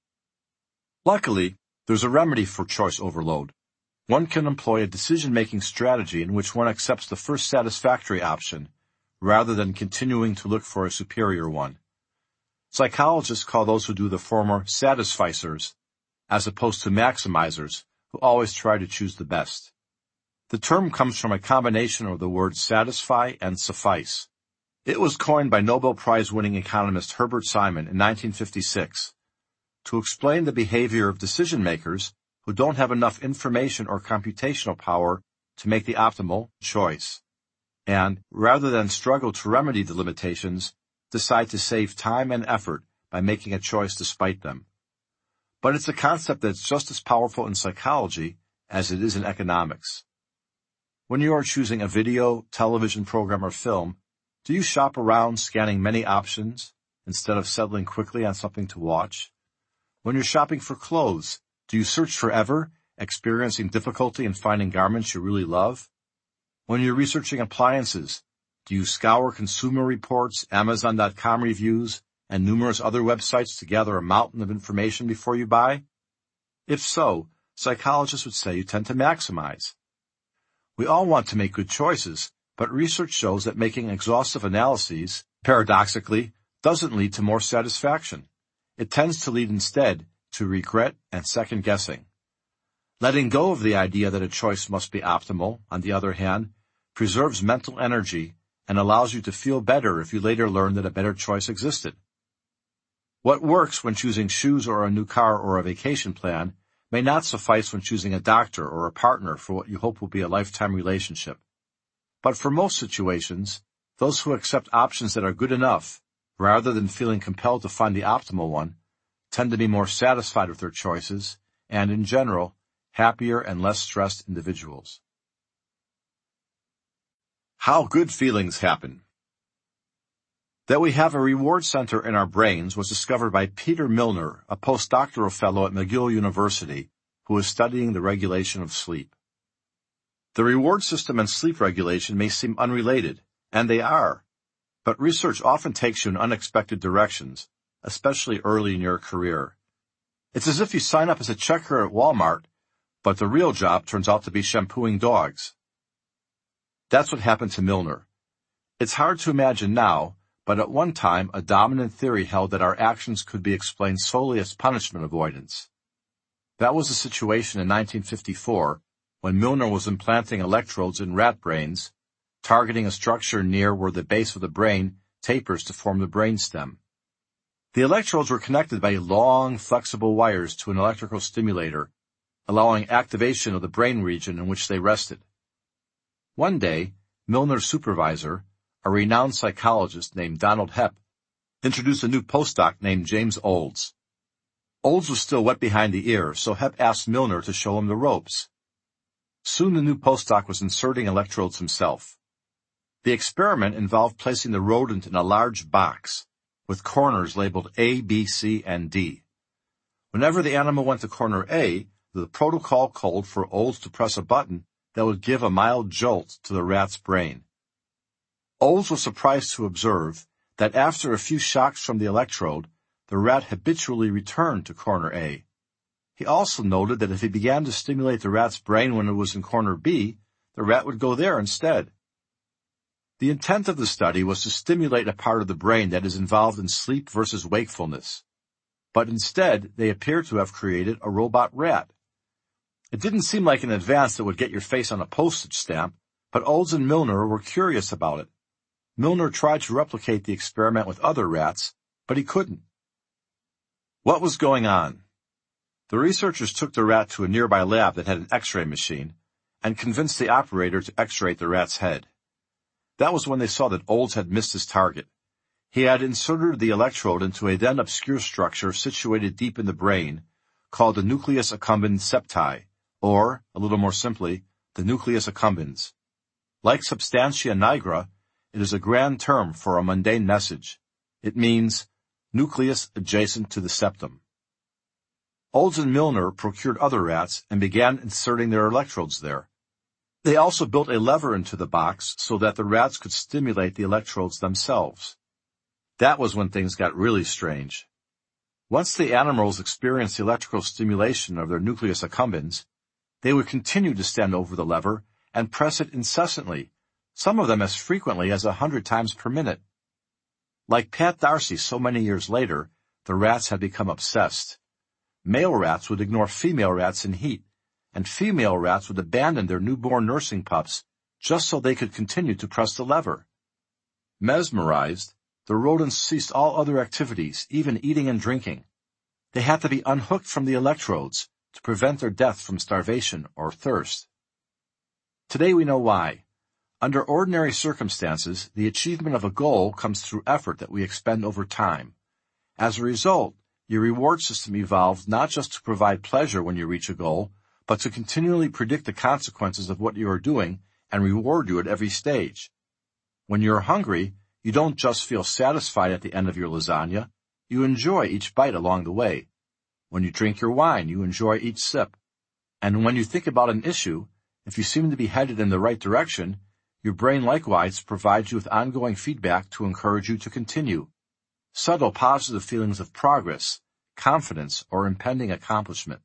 Luckily, there's a remedy for choice overload. One can employ a decision-making strategy in which one accepts the first satisfactory option, rather than continuing to look for a superior one. Psychologists call those who do the former satisficers, as opposed to maximizers, who always try to choose the best. The term comes from a combination of the words satisfy and suffice. It was coined by Nobel Prize-winning economist Herbert Simon in nineteen fifty-six to explain the behavior of decision-makers who don't have enough information or computational power to make the optimal choice, and, rather than struggle to remedy the limitations, decide to save time and effort by making a choice despite them. But it's a concept that's just as powerful in psychology as it is in economics. When you are choosing a video, television program, or film, do you shop around scanning many options instead of settling quickly on something to watch? When you're shopping for clothes, do you search forever, experiencing difficulty in finding garments you really love? When you're researching appliances, do you scour Consumer Reports, Amazon dot com reviews, and numerous other websites to gather a mountain of information before you buy? If so, psychologists would say you tend to maximize. We all want to make good choices, but research shows that making exhaustive analyses, paradoxically, doesn't lead to more satisfaction. It tends to lead instead to regret and second-guessing. Letting go of the idea that a choice must be optimal, on the other hand, preserves mental energy and allows you to feel better if you later learn that a better choice existed. What works when choosing shoes or a new car or a vacation plan may not suffice when choosing a doctor or a partner for what you hope will be a lifetime relationship. But for most situations, those who accept options that are good enough, rather than feeling compelled to find the optimal one, tend to be more satisfied with their choices and, in general, happier and less stressed individuals. How good feelings happen. That we have a reward center in our brains was discovered by Peter Milner, a postdoctoral fellow at McGill University, who is studying the regulation of sleep. The reward system and sleep regulation may seem unrelated, and they are, but research often takes you in unexpected directions, especially early in your career. It's as if you sign up as a checker at Walmart, but the real job turns out to be shampooing dogs. That's what happened to Milner. It's hard to imagine now, but at one time a dominant theory held that our actions could be explained solely as punishment avoidance. That was the situation in nineteen fifty-four, when Milner was implanting electrodes in rat brains, targeting a structure near where the base of the brain tapers to form the brainstem. The electrodes were connected by long, flexible wires to an electrical stimulator, allowing activation of the brain region in which they rested. One day, Milner's supervisor, a renowned psychologist named Donald Hepp, introduced a new postdoc named James Olds. Olds was still wet behind the ear, so Hepp asked Milner to show him the ropes. Soon the new postdoc was inserting electrodes himself. The experiment involved placing the rodent in a large box, with corners labeled A, B, C, and D. Whenever the animal went to corner A, the protocol called for Olds to press a button that would give a mild jolt to the rat's brain. Olds was surprised to observe that after a few shocks from the electrode, the rat habitually returned to corner A. He also noted that if he began to stimulate the rat's brain when it was in corner B, the rat would go there instead. The intent of the study was to stimulate a part of the brain that is involved in sleep versus wakefulness. But instead, they appear to have created a robot rat. It didn't seem like an advance that would get your face on a postage stamp, but Olds and Milner were curious about it. Milner tried to replicate the experiment with other rats, but he couldn't. What was going on? The researchers took the rat to a nearby lab that had an X-ray machine and convinced the operator to X-ray the rat's head. That was when they saw that Olds had missed his target. He had inserted the electrode into a then obscure structure situated deep in the brain called the nucleus accumbens septi, or, a little more simply, the nucleus accumbens. Like substantia nigra, it is a grand term for a mundane message. It means nucleus adjacent to the septum. Olds and Milner procured other rats and began inserting their electrodes there. They also built a lever into the box so that the rats could stimulate the electrodes themselves. That was when things got really strange. Once the animals experienced the electrical stimulation of their nucleus accumbens, they would continue to stand over the lever and press it incessantly, some of them as frequently as a hundred times per minute. Like Pat Darcy so many years later, the rats had become obsessed. Male rats would ignore female rats in heat, and female rats would abandon their newborn nursing pups just so they could continue to press the lever. Mesmerized, the rodents ceased all other activities, even eating and drinking. They had to be unhooked from the electrodes to prevent their death from starvation or thirst. Today we know why. Under ordinary circumstances, the achievement of a goal comes through effort that we expend over time. As a result, your reward system evolved not just to provide pleasure when you reach a goal, but to continually predict the consequences of what you are doing and reward you at every stage. When you are hungry, you don't just feel satisfied at the end of your lasagna, you enjoy each bite along the way. When you drink your wine, you enjoy each sip. And when you think about an issue, if you seem to be headed in the right direction, your brain likewise provides you with ongoing feedback to encourage you to continue. Subtle positive feelings of progress, confidence, or impending accomplishment.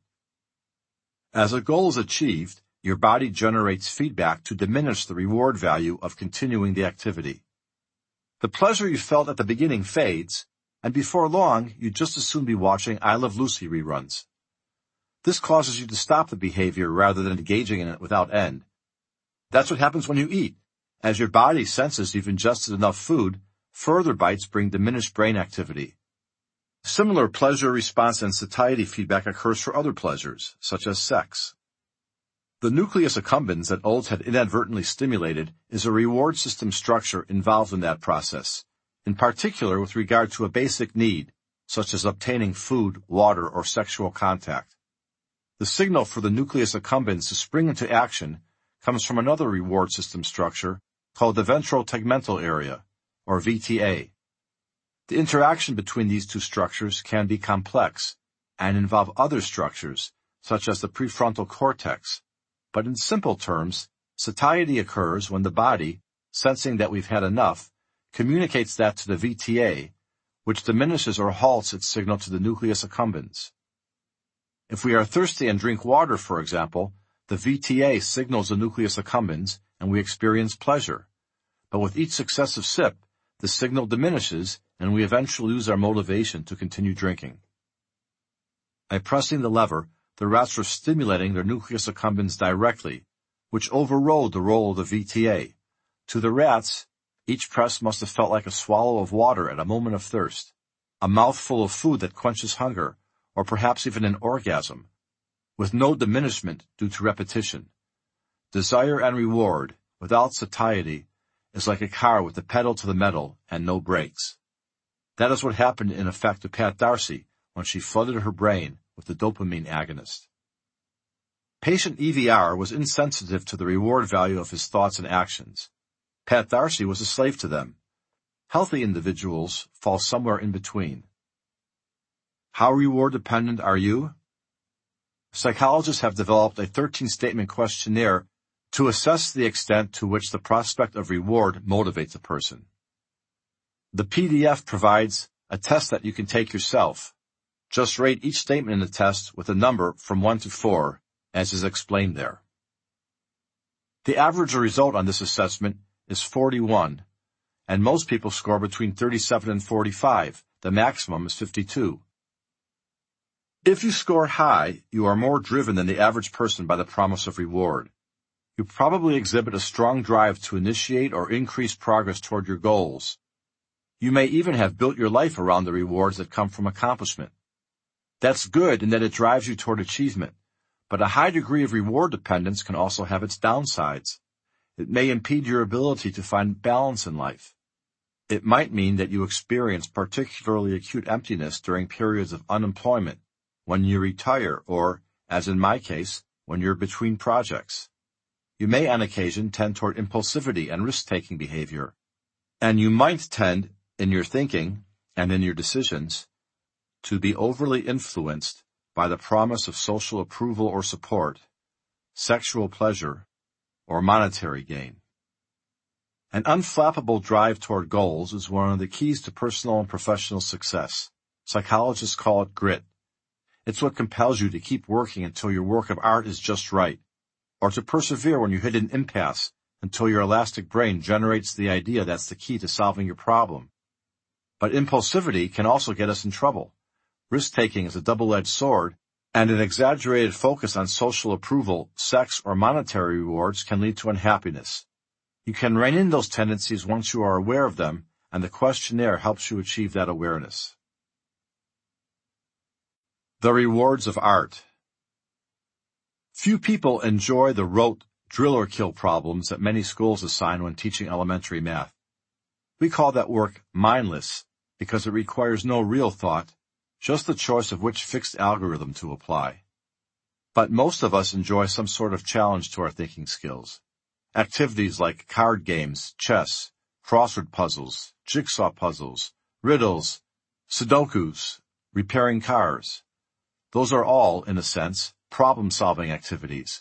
As a goal is achieved, your body generates feedback to diminish the reward value of continuing the activity. The pleasure you felt at the beginning fades, and before long, you'd just as soon be watching I Love Lucy reruns. This causes you to stop the behavior rather than engaging in it without end. That's what happens when you eat. As your body senses you've ingested enough food, further bites bring diminished brain activity. Similar pleasure response and satiety feedback occurs for other pleasures, such as sex. The nucleus accumbens that Olds had inadvertently stimulated is a reward system structure involved in that process, in particular with regard to a basic need, such as obtaining food, water, or sexual contact. The signal for the nucleus accumbens to spring into action comes from another reward system structure called the ventral tegmental area, or V T A. The interaction between these two structures can be complex and involve other structures, such as the prefrontal cortex, but in simple terms, satiety occurs when the body, sensing that we've had enough, communicates that to the V T A, which diminishes or halts its signal to the nucleus accumbens. If we are thirsty and drink water, for example, the V T A signals the nucleus accumbens and we experience pleasure. But with each successive sip, the signal diminishes and we eventually lose our motivation to continue drinking. By pressing the lever, the rats were stimulating their nucleus accumbens directly, which overrode the role of the V T A. To the rats, each press must have felt like a swallow of water at a moment of thirst, a mouthful of food that quenches hunger, or perhaps even an orgasm, with no diminishment due to repetition. Desire and reward, without satiety, is like a car with the pedal to the metal and no brakes. That is what happened in effect to Pat Darcy when she flooded her brain with the dopamine agonist. Patient E V R was insensitive to the reward value of his thoughts and actions. Pat Darcy was a slave to them. Healthy individuals fall somewhere in between. How reward-dependent are you? Psychologists have developed a thirteen-statement questionnaire to assess the extent to which the prospect of reward motivates a person. The P D F provides a test that you can take yourself. Just rate each statement in the test with a number from one to four, as is explained there. The average result on this assessment is forty-one, and most people score between thirty-seven and forty-five. The maximum is fifty-two. If you score high, you are more driven than the average person by the promise of reward. You probably exhibit a strong drive to initiate or increase progress toward your goals. You may even have built your life around the rewards that come from accomplishment. That's good in that it drives you toward achievement, but a high degree of reward dependence can also have its downsides. It may impede your ability to find balance in life. It might mean that you experience particularly acute emptiness during periods of unemployment, when you retire, or, as in my case, when you're between projects. You may on occasion tend toward impulsivity and risk-taking behavior, and you might tend, in your thinking and in your decisions, to be overly influenced by the promise of social approval or support, sexual pleasure, or monetary gain. An unflappable drive toward goals is one of the keys to personal and professional success. Psychologists call it grit. It's what compels you to keep working until your work of art is just right, or to persevere when you hit an impasse until your elastic brain generates the idea that's the key to solving your problem. But impulsivity can also get us in trouble. Risk-taking is a double-edged sword, and an exaggerated focus on social approval, sex, or monetary rewards can lead to unhappiness. You can rein in those tendencies once you are aware of them, and the questionnaire helps you achieve that awareness. The rewards of art. Few people enjoy the rote drill-or-kill problems that many schools assign when teaching elementary math. We call that work mindless because it requires no real thought, just the choice of which fixed algorithm to apply. But most of us enjoy some sort of challenge to our thinking skills. Activities like card games, chess, crossword puzzles, jigsaw puzzles, riddles, sudokus, repairing cars. Those are all, in a sense, problem-solving activities.